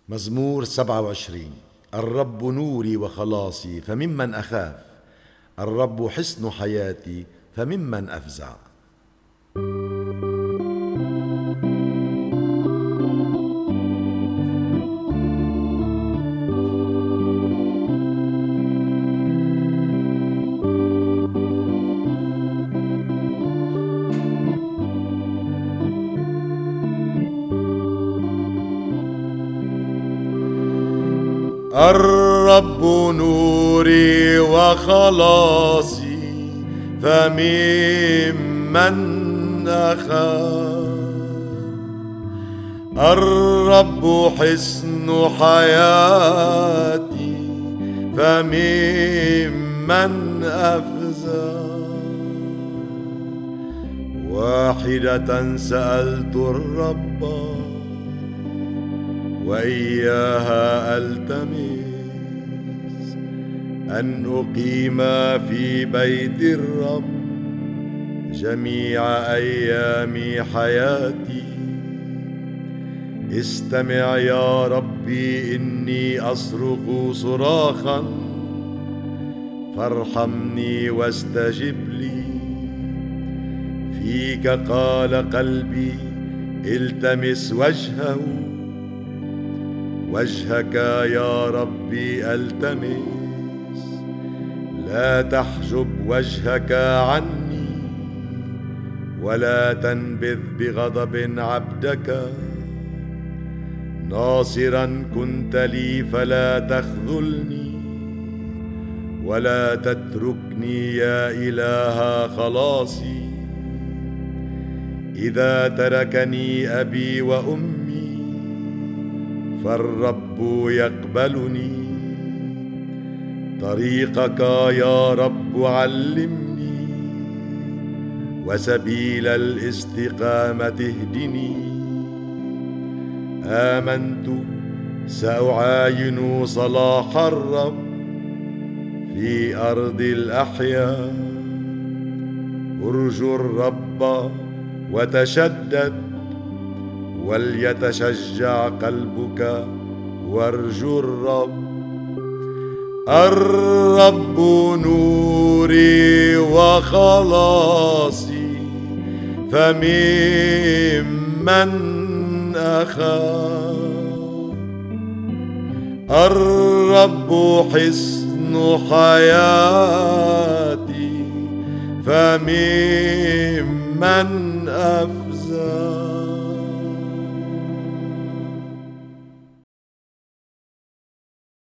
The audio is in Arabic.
مزمور 27. الرب نوري وخلاصي فممن أخاف، الرب حصن حياتي فممن أفزع. الرب نوري وخلاصي فممن أخاف، الرب حصن حياتي فممن أفزع. واحدة سألت الرب وإياها ألتمس، أن أقيم في بيت الرب جميع أيام حياتي. استمع يا ربي إني أصرخ صراخا، فارحمني واستجب لي. فيك قال قلبي التمس وجهه، وجهك يا ربي التمس. لا تحجب وجهك عني، ولا تنبذ بغضب عبدك. ناصرا كنت لي فلا تخذلني، ولا تتركني يا إله خلاصي. إذا تركني أبي وأمي فالرب يقبلني. طريقك يا رب علمني، وسبيل الاستقامة اهدني. آمنت سأعاين صلاح الرب في أرض الأحياء. ارجو الرب وتشدد، وليتشجع قلبك وارجو الرب. الرب نوري وخلاصي فممن أخاف، الرب حصن حياتي فممن أفزع.